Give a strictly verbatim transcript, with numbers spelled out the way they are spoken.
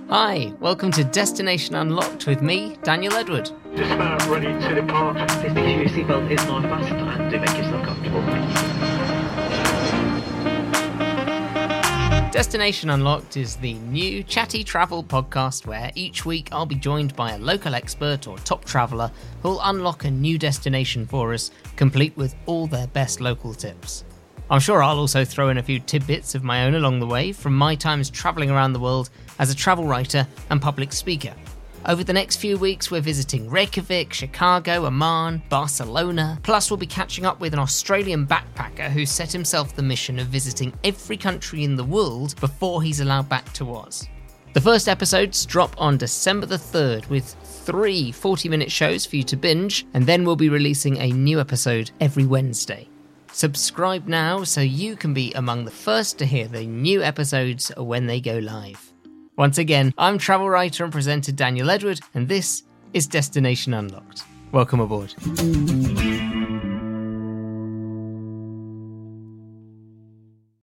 Hi, welcome to Destination Unlocked with me, Daniel Edward. Just about ready to depart. Please make sure your seatbelt is not fastened and do make yourself comfortable. Destination Unlocked is the new chatty travel podcast where each week I'll be joined by a local expert or top traveller who'll unlock a new destination for us, complete with all their best local tips. I'm sure I'll also throw in a few tidbits of my own along the way from my times travelling around the world as a travel writer and public speaker. Over the next few weeks we're visiting Reykjavik, Chicago, Amman, Barcelona, plus we'll be catching up with an Australian backpacker who set himself the mission of visiting every country in the world before he's allowed back to Oz. The first episodes drop on December the third with three forty-minute shows for you to binge, and then we'll be releasing a new episode every Wednesday. Subscribe now so you can be among the first to hear the new episodes when they go live. Once again, I'm travel writer and presenter Daniel Edward, and this is Destination Unlocked. Welcome aboard.